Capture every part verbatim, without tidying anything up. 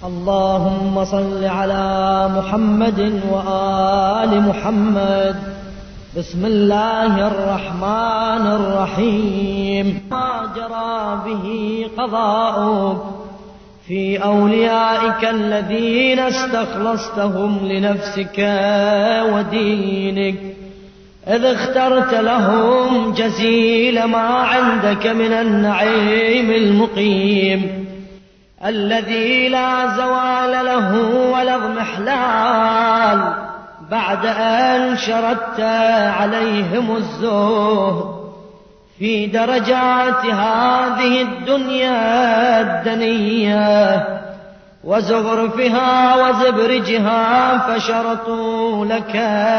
اللهم صل على محمد وآل محمد. بسم الله الرحمن الرحيم. ما جرى به قضاؤك في أوليائك الذين استخلصتهم لنفسك ودينك، إذ اخترت لهم جزيل ما عندك من النعيم المقيم الذي لا زوال له ولا اضمحلال بعد أن شردت عليهم الزهد في درجات هذه الدنيا الدنية وزخرفها وزبرجها، فشرطوا لك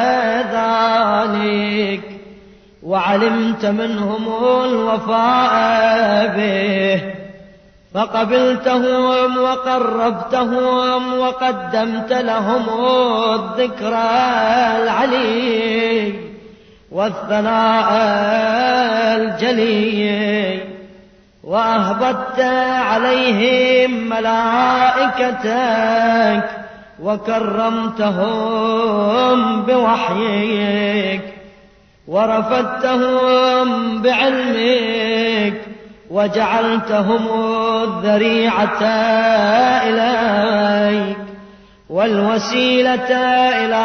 ذلك وعلمت منهم الوفاء به، فقبلتهم وقربتهم وقدمت لهم الذكرى العلي والثناء الجلي، وأهبطت عليهم ملائكتك وكرمتهم بوحيك ورفدتهم بعلمك وجعلتهم الذريعة إليك والوسيلة إلى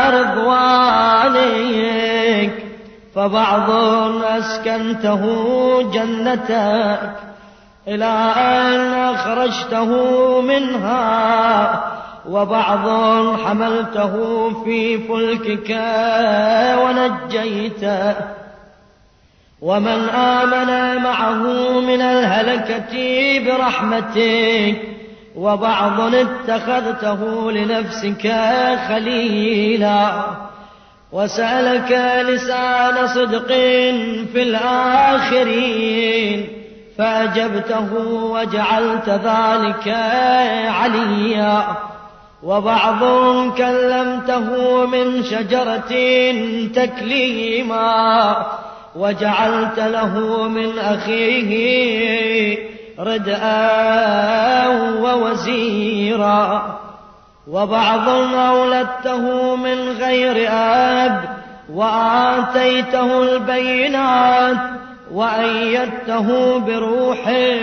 رضوانك، فبعض أسكنته جنتك إلى أن أخرجته منها، وبعض حملته في فلكك ونجيته، ومن آمن معه من الهلكة برحمتك، وبعض اتخذته لنفسك خليلا، وسألك لسان صدق في الآخرين فأجبته وجعلت ذلك عليا، وبعض كلمته من شجرة تكليما وجعلت له من أخيه ردءا ووزيرا، وبعض أولدته من غير أب وآتيته البينات وأيدته بروح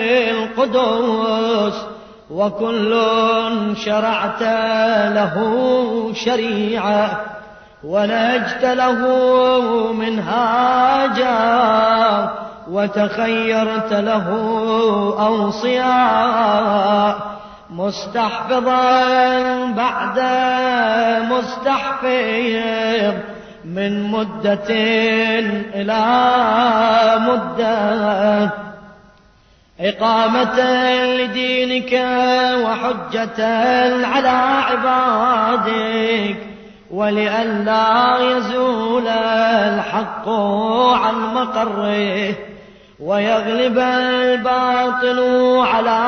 القدس، وكل شرعت له شريعة ونجت له منهاجا وتخيرت له أوصياء، مستحفظا بعد مستحفظ من مدة إلى مدة، إقامة لدينك وحجة على عبادك، ولئلا يزول الحق عن مقره ويغلب الباطل على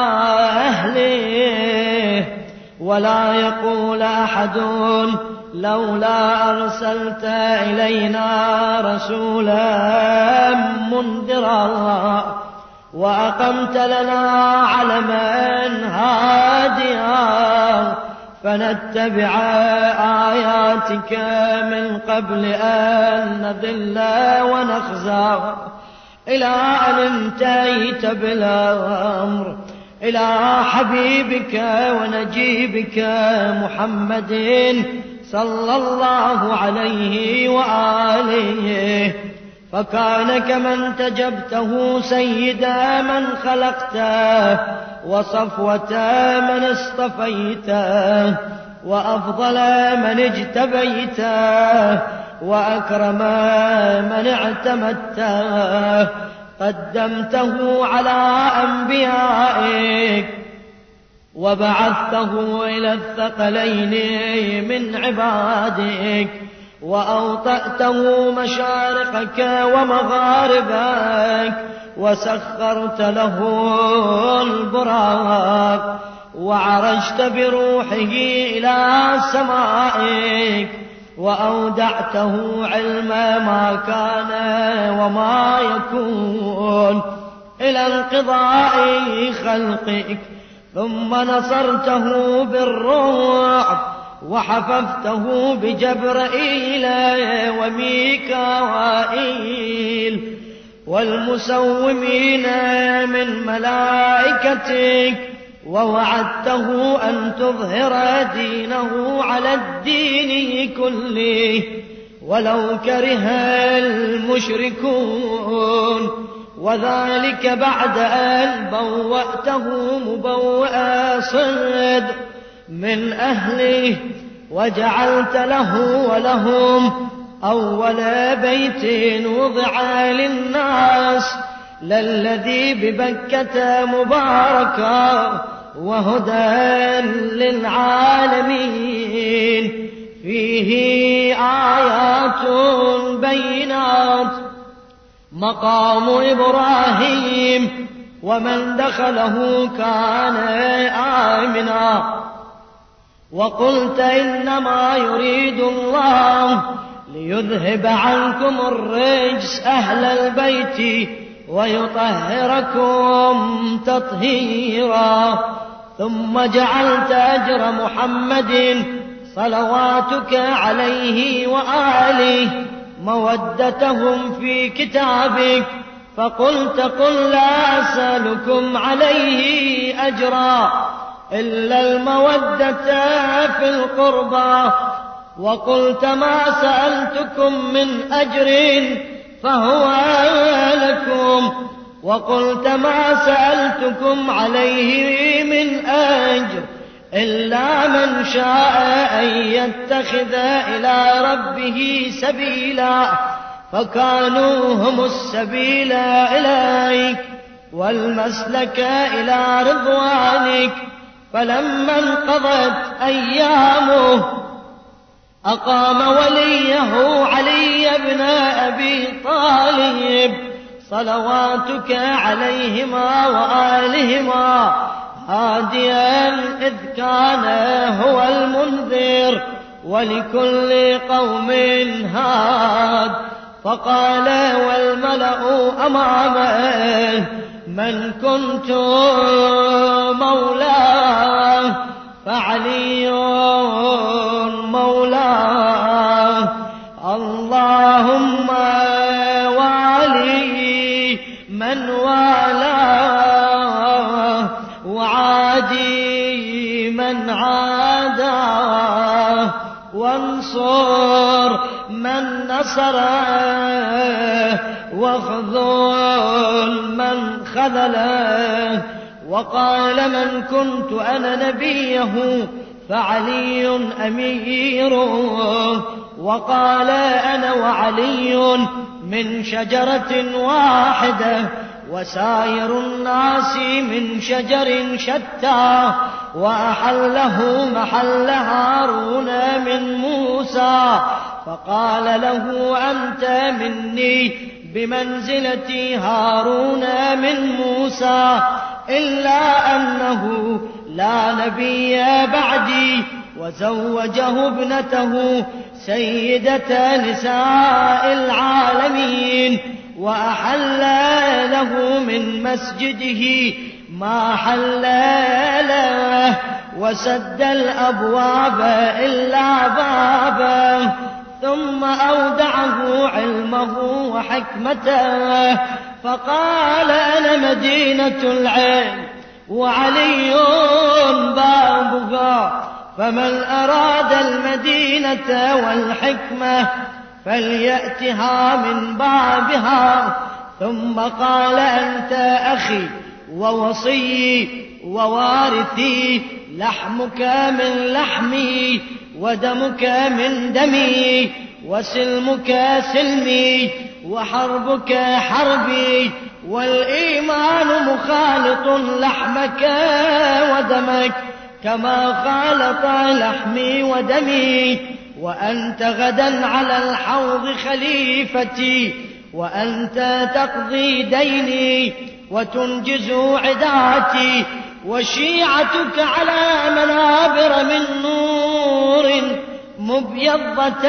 أهله، ولا يقول أحد لولا أرسلت إلينا رسولا منذرا وأقمت لنا علما هاديا فنتبع آياتك من قبل أن نضل ونخزى، إلى أن انتهيت بالأمر إلى حبيبك ونجيبك محمد صلى الله عليه وآله، فكان كمن تجبته سيد من خلقته وصفوة من اصطفيته وأفضل من اجتبيته وأكرم من اعتمدته، قدمته على أنبيائك وبعثته إلى الثقلين من عبادك، وأوطأته مشارقك ومغاربك وسخرت له البراق، وعرجت بروحه إلى سمائك وأودعته علم ما كان وما يكون إلى انقضاء خلقك، ثم نصرته بالرعب وحففته بجبرائيل وميكائيل والمسومين من ملائكتك، ووعدته أن تظهر دينه على الدين كله ولو كره المشركون، وذلك بعد أن بوأته مبوأ صدق من أهله، وجعلت له ولهم أول بيت وضع للناس للذي ببكة مباركا وهدى للعالمين، فيه آيات بينات مقام إبراهيم ومن دخله كان آمنا. وقلت إنما يريد الله ليذهب عنكم الرجس أهل البيت ويطهركم تطهيرا، ثم جعلت أجر محمد صلواتك عليه وآله مودتهم في كتابك، فقلت قل لا أسألكم عليه أجرا إلا المودة في القربى، وقلت ما سألتكم من أجر فهو لكم، وقلت ما سألتكم عليه من أجر إلا من شاء أن يتخذ إلى ربه سبيلا، فكانوا هم السبيل إليك والمسلك إلى رضوانك. فلما انقضت أيامه أقام وليه علي بن أبي طالب صلواتك عليهما وآلهما هاديا، إذ كان هو المنذر ولكل قوم هاد. فقال والملأ أمامه من كنت مولاه فعلي مولاه، اللهم والي من والاه وعادي من عاداه، وانصر من نصره واخذل من خذله. وقال من كنت أنا نبيه فعلي أميره، وقال أنا وعلي من شجرة واحدة وسائر الناس من شجر شتى، وأحله محل هارون من موسى، فقال له أنت مني بمنزلة هارون من موسى، إلا أنه لا نبي بعدي، وزوجه ابنته سيدة نساء العالمين، وأحل له من مسجده ما حل له، وسد الأبواب إلا بابه، ثم أودعه علمه وحكمته، فقال أنا مدينة العلم وعلي بابها، فمن أراد المدينة والحكمة فليأتها من بابها. ثم قال أنت أخي ووصي ووارثي، لحمك من لحمي ودمك من دمي، وسلمك سلمي وحربك حربي، والإيمان مخالط لحمك ودمك كما خالط لحمي ودمي، وأنت غدا على الحوض خليفتي، وأنت تقضي ديني وتنجز عداتي، وشيعتك على منابر من نور مبيضة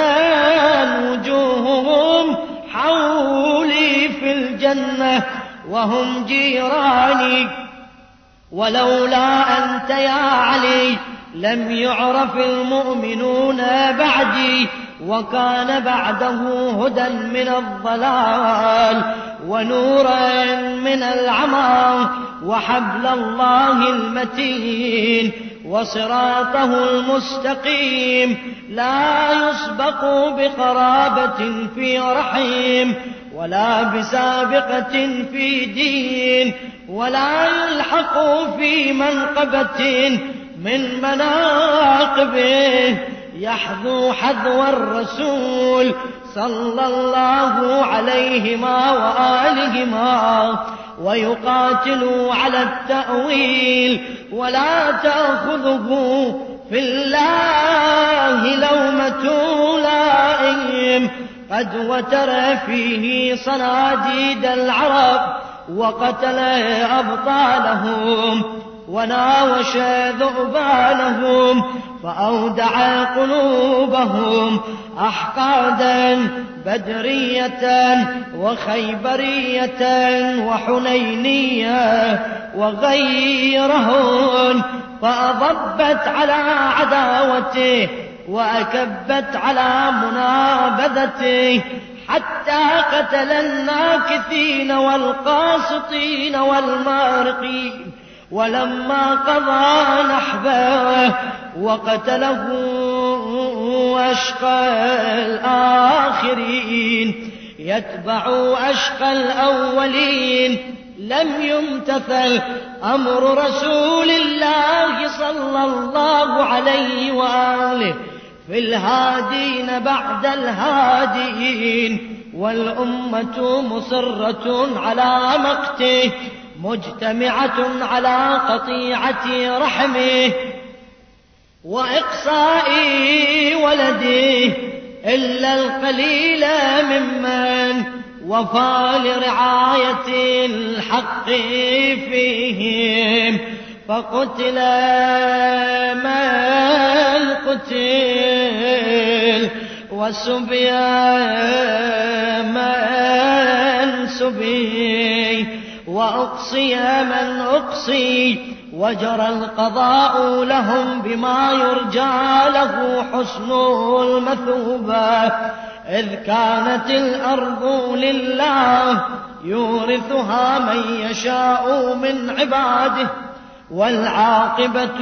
وجوههم حولي في الجنة وهم جيراني، ولولا أنت يا علي لم يعرف المؤمنون بعدي، وكان بعده هدى من الضلال ونورا من العمى وحبل الله المتين وصراطه المستقيم، لا يسبق بقرابة في رحم ولا بسابقة في دين، ولا يلحق في منقبة من مناقبه، يحذو حذو الرسول صلى الله عليهما وآلهما، ويقاتل على التأويل، ولا تأخذه في الله لومة لائم، قد وتر فيه صناديد العرب وقتل أبطالهم وناوش ذؤبانهم، فأودع قلوبهم أحقادا بدرية وخيبرية وحنينية وغيرهن، فأضبت على عداوته وأكبت على منابذته، حتى قتل الناكثين والقاسطين والمارقين، ولما قضى نحبه وقتله أشقى الآخرين يتبع أشقى الأولين، لم يمتثل أمر رسول الله صلى الله عليه وآله في الهادين بعد الهادين، والأمة مصرة على مقته مجتمعة على قطيعة رحمه وإقصاء ولده، إلا القليل ممن وفى لرعاية الحق فيهم، فقتل من قتل وسبي من سبي، وأقصي من أقصي، وجرى القضاء لهم بما يرجى له حسن المثوبة، إذ كانت الأرض لله يورثها من يشاء من عباده، والعاقبة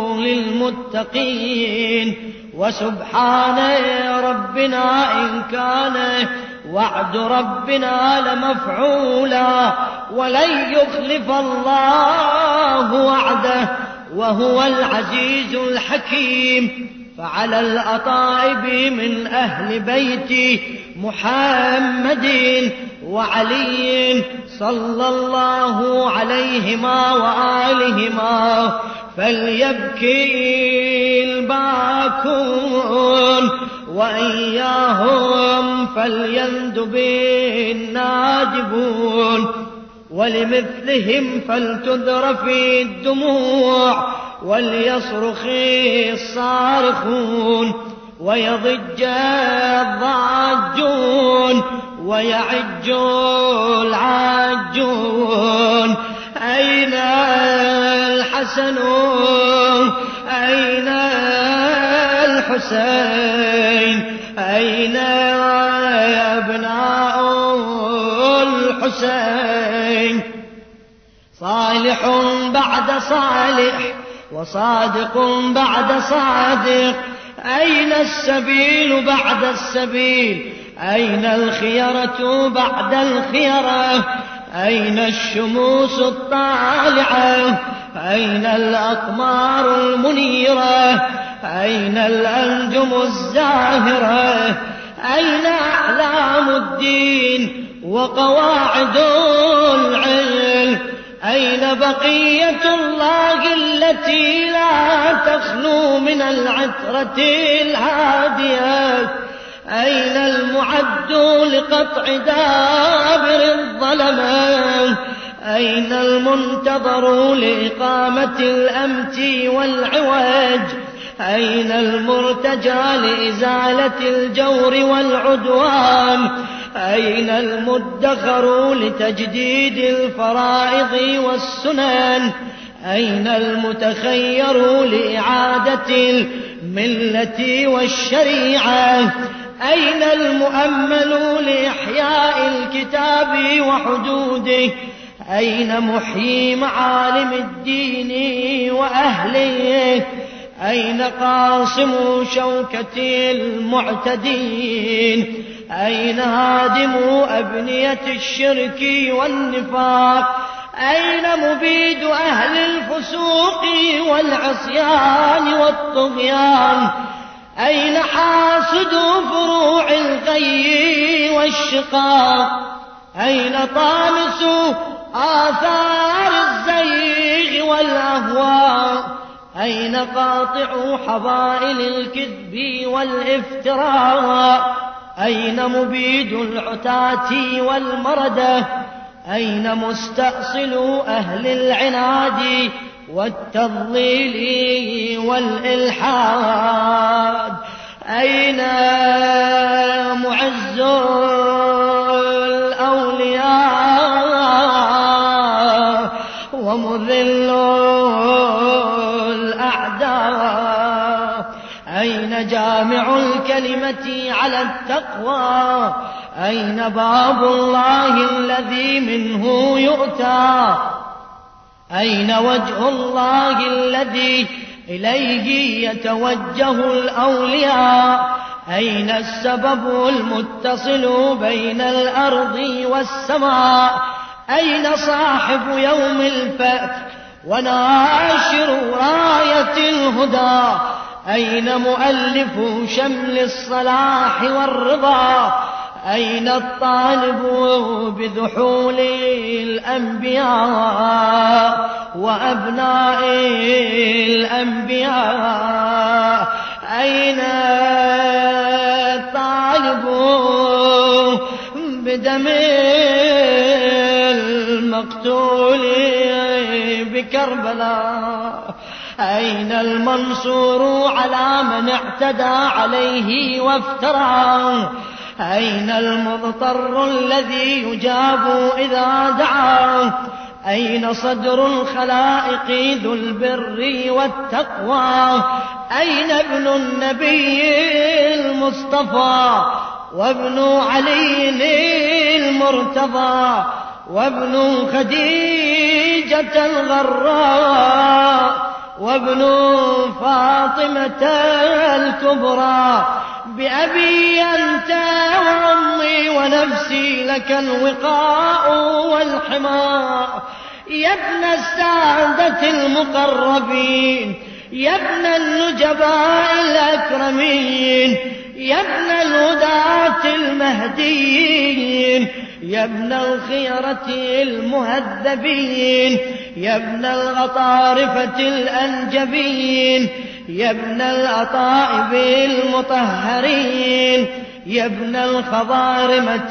للمتقين، وسبحان ربنا إن كان وعد ربنا لمفعولا، ولن يخلف الله وعده وهو العزيز الحكيم. فعلى الأطائب من أهل بيت محمد وعلي صلى الله عليهما وآلهما فليبكي الباكون، وإياهم فليندب النادبون، ولمثلهم فلتذرف الدموع، وليصرخ الصارخون، ويضج الضاجون، ويعج العاجون. أين الحسن أين الحسين أين أبناء الحسين؟ صالح بعد صالح وصادق بعد صادق، أين السبيل بعد السبيل؟ أين الخيرة بعد الخيرة؟ أين الشموس الطالعة؟ أين الأقمار المنيرة؟ أين الأنجم الزاهرة؟ أين أعلام الدين وقواعد العلم؟ أين بقية الله التي لا تخلو من العترة الهادية؟ أين المعد لقطع دابر الظلمة؟ أين المنتظر لإقامة الأمت والعوج؟ أين المرتجى لإزالة الجور والعدوان؟ أين المدخر لتجديد الفرائض والسنن؟ أين المتخير لإعادة الملة والشريعة؟ أين المؤمل لإحياء الكتاب وحدوده؟ أين محيي معالم الدين وأهله؟ أين قاصم شوكة المعتدين؟ أين هادم أبنية الشرك والنفاق؟ أين مبيد أهل الفسوق والعصيان والطغيان؟ أين حاسد فروع الغي والشقاق؟ أين طامس آثار الزيغ والأهواء؟ أين قاطع حبائل الكذب والافتراء؟ أين مبيد العتاة والمردة؟ أين مستأصل أهل العناد والتضليل والإلحاد؟ أين معز الأولياء ومذل الأعداء؟ أين جامع الكلمة على التقوى؟ أين باب الله الذي منه يؤتى؟ أين وجه الله الذي إليه يتوجه الأولياء؟ أين السبب المتصل بين الأرض والسماء؟ أين صاحب يوم الفتح وناشر راية الهدى؟ أين مؤلف شمل الصلاح والرضا؟ أين الطالب بذحول الأنبياء وأبناء الأنبياء؟ أين الطالب بدم المقتول بكربلاء؟ أين المنصور على من اعتدى عليه وافترى؟ أين المضطر الذي يجاب إذا دعا؟ أين صدر الخلائق ذو البر والتقوى؟ أين ابن النبي المصطفى وابن علي المرتضى وابن خديجة الغراء وابن فاطمة الكبرى؟ بأبي أنت وأمي ونفسي لك الوقاء والحماء. يا ابن السادة المقربين، يا ابن النجباء الأكرمين، يا ابن الهداة المهديين، يا ابن الخيرة المهذبين، يا ابن الغطارفة الأنجبين، يا ابن الأطائب المطهرين، يا ابن الخضارمة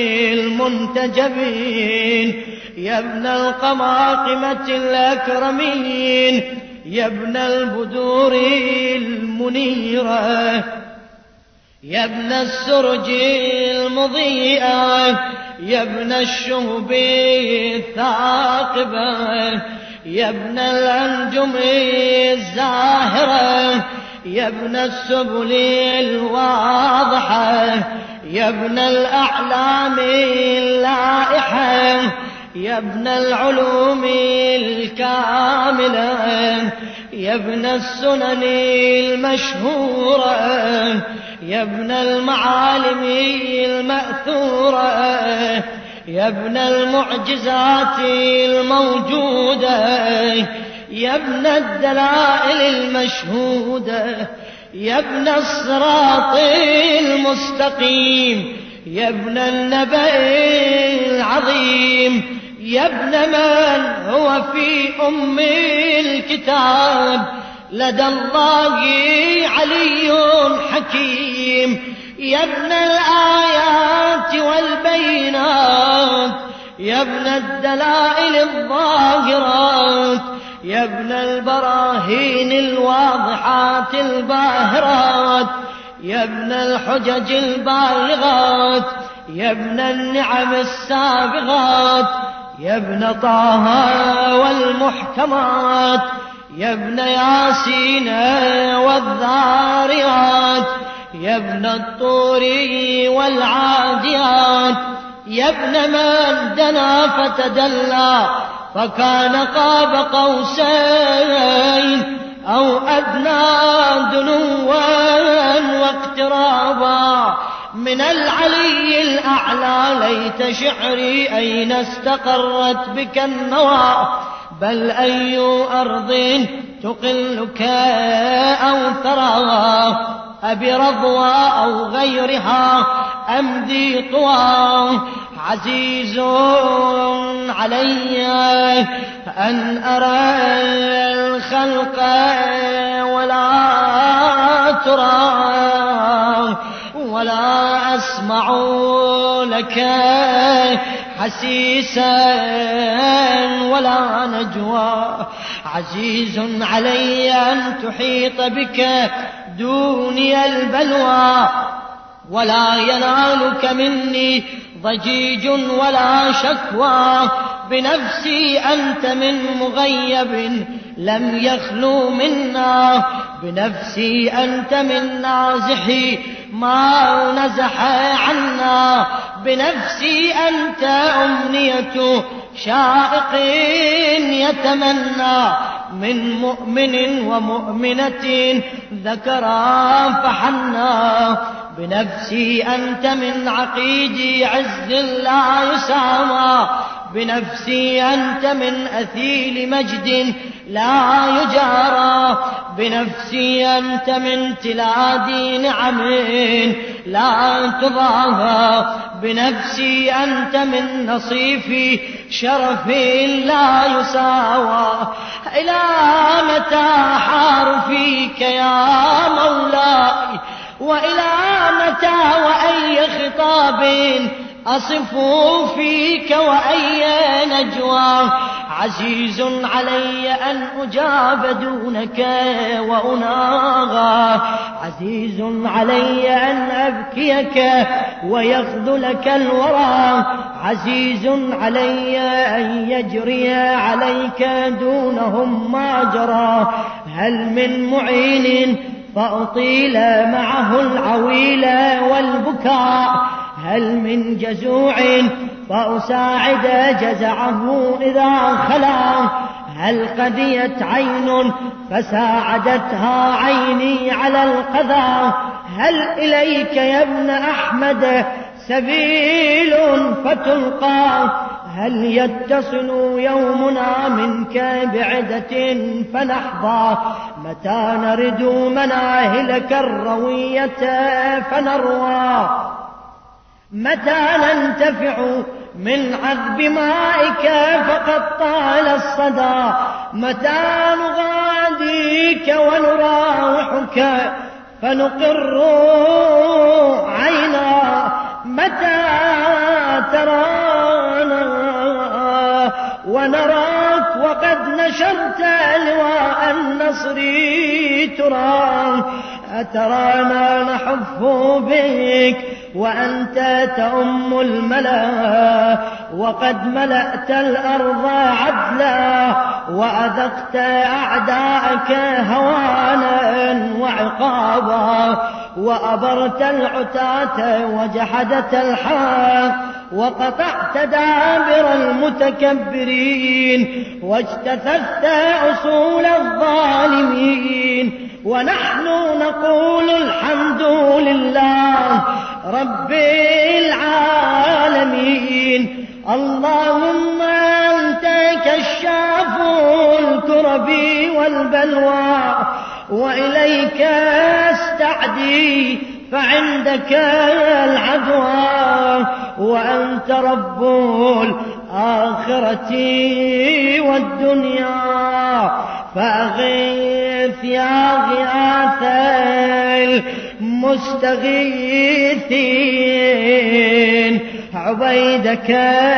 المنتجبين، يا ابن القماقمة الأكرمين، يا ابن البدور المنيرة، يا ابن السرج المضيئة، يا ابن الشهب الثاقبة، يا ابن الأنجم الزاهرة، يا ابن السبل الواضحة، يا ابن الأعلام اللائحة، يا ابن العلوم الكاملة، يا ابن السنن المشهورة، يا ابن المعالم المأثورة، يا ابن المعجزات الموجودة، يا ابن الدلائل المشهودة، يا ابن الصراط المستقيم، يا ابن النبأ العظيم، يا ابن من هو في أم الكتاب لدى الله علي حكيم، يا ابن الآيات والبينات، يا ابن الدلائل الظاهرات، يا ابن البراهين الواضحات الباهرات، يا ابن الحجج البالغات، يا ابن النعم السابغات، يا ابن طه والمحكمات، يا ابن ياسين والذاريات، يا ابن الطور والعاديات، يا ابن من دنا فتدلى فكان قاب قوسين أو أدنى دنوا واقترابا من العلي الأعلى. ليت شعري أين استقرت بك النوى، بل أي أرض تقلك أو ثرى، أبرضوى أو غيرها أمضي طوى. عزيز علي أن أرى الخلق ولا ترى، ولا أسمع لك حسيسا ولا نجوى. عزيز علي أن تحيط بك دوني البلوى، ولا ينالك مني ضجيج ولا شكوى. بنفسي أنت من مغيب لم يخلو منا، بنفسي أنت من نازحي ما نزح عنا. بنفسي أنت أمنية شائق يتمنى من مؤمن ومؤمنة ذكرا فحنا. بنفسي أنت من عقيد عز لا يسامى، بنفسي أنت من أثيل مجد لا يجارى. بنفسي أنت من تلادي نعم لا تضاهى، بنفسي أنت من نصيف شرف لا يساوى. إلى متى حار فيك يا مولاي، وإلى متى وأي خطاب أصف فيك وأي نجوى. عزيز علي أن أجاب دونك وأناغى، عزيز علي أن أبكيك ويخذلك الورى. عزيز علي أن يجري عليك دونهم ما جرى. هل من معين فأطيل معه العويل والبكاء، هل من جزوع فأساعد جزعه إذا خلا. هل قديت عين فساعدتها عيني على القذى. هل إليك يا ابن أحمد سبيل فتلقى، هل يتصل يومنا منك بعدة فنحظى. متى نرد مناهلك الروية فنروى، متى ننتفع من عذب مائك فقد طال الصدى. متى نغاديك ونراوحك فنقر عينا. متى ترانا ونراك وقد نشرت لواء النصر ترى. أترانا نحف بك وأنت تؤم الملا، وقد ملأت الأرض عدلا وأذقت أعداءك هوانا وعقابا. وأبرت العتاة وجحدت الحق، وقطعت دابر المتكبرين، واجتثثت أصول الظالمين. ونحن نقول الحمد لله رب العالمين. اللهم أنت كشاف الكرب والبلوى، وإليك استعدي فعندك العدوى. وأنت رب الآخرة والدنيا، فأغيث يا غياث المستغيثين عبيدك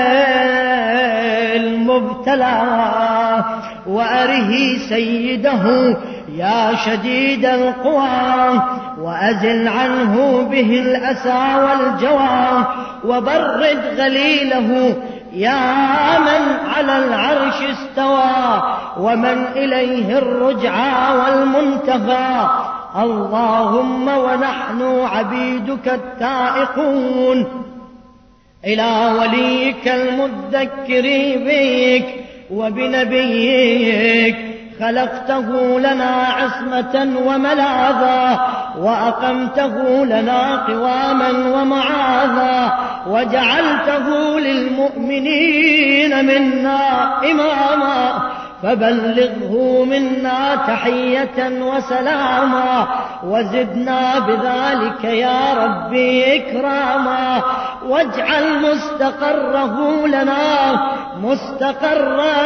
المبتلى. وأره سيده يا شديد القوى، وأزل عنه به الأسى والجوى. وبرد غليله يا من على العرش استوى ومن إليه الرجعى والمنتهى. اللهم ونحن عبيدك التائقون إلى وليك المذكر بك وبنبيك، خلقته لنا عصمة وملاذا، وأقمته لنا قواما ومعاذا، وجعلته للمؤمنين منا إماما، فبلغه منا تحية وسلاما، وزدنا بذلك يا ربي إكراما، واجعل مستقره لنا مستقرا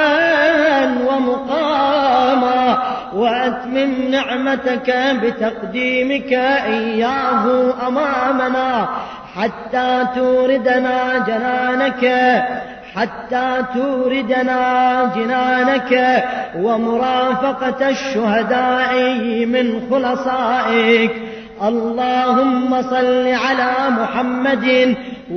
ومقاما، وأتمم نعمتك بتقديمك إياه أمامنا حتى توردنا جنانك حتى توردنا جنانك ومرافقة الشهداء من خلصائك. اللهم صل على محمد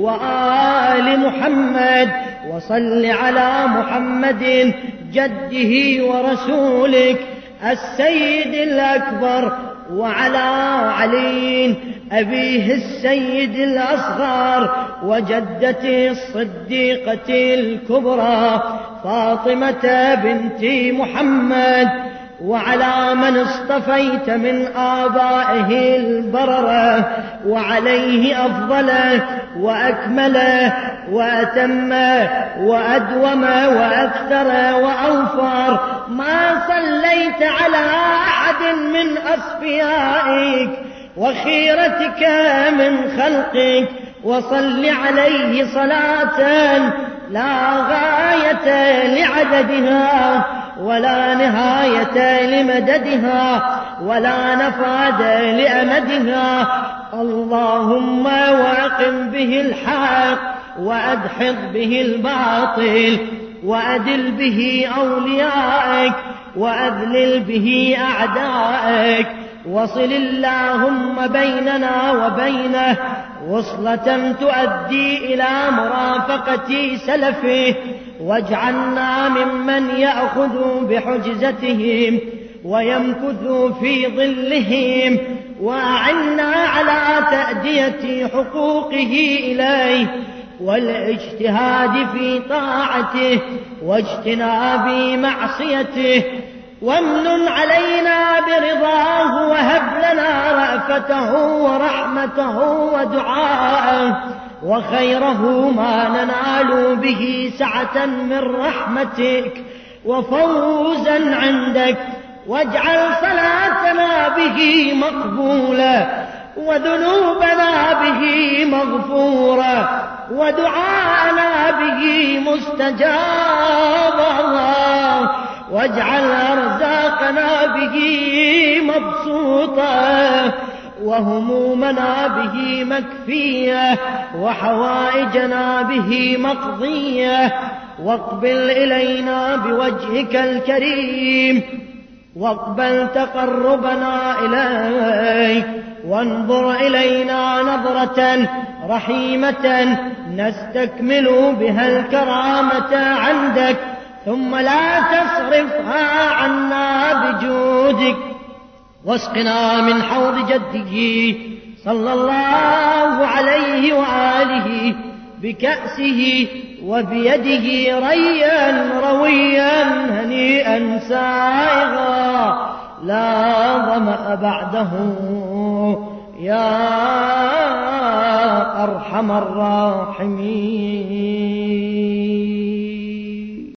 وآل محمد، وصل على محمد جده ورسولك السيد الأكبر، وعلى علي أبيه السيد الأصغر، وجدته الصديقة الكبرى فاطمة بنت محمد، وعلى من اصطفيت من آبائه البررة، وعليه أفضل وأكمل وأتم وأدوم وأكثر وأوفر ما صليت على أحد من أصفيائك وخيرتك من خلقك، وصل عليه صلاة لا غاية لعددها ولا نهاية لمددها ولا نفاد لأمدها. اللهم واقم به الحق وأدحض به الباطل، وأدل به أوليائك وأذلل به أعدائك، وصل اللهم بيننا وبينه وصلة تؤدي إلى مرافقة سلفه، واجعلنا ممن يأخذ بحجزتهم ويمكث في ظلهم، وأعنا على تأدية حقوقه إليه والاجتهاد في طاعته واجتناب معصيته، وامنن علينا برضاه، وهب لنا رأفته ورحمته ودعاءه وخيره ما ننال به سعة من رحمتك وفوزا عندك، واجعل صلاتنا به مقبولة وذنوبنا به مغفورة ودعاءنا به مستجابا، واجعل أرزاقنا به مبسوطة وهمومنا به مكفية وحوائجنا به مقضية، واقبل إلينا بوجهك الكريم، واقبل تقربنا إليك، وانظر إلينا نظرة رحيمة نستكمل بها الكرامة عندك، ثم لا تصرفها عنا بجودك، واسقنا من حوض جده صلى الله عليه وآله بكأسه وبيده ريا رويا هنيئا سائغا لا ظمأ بعده يا أرحم الراحمين.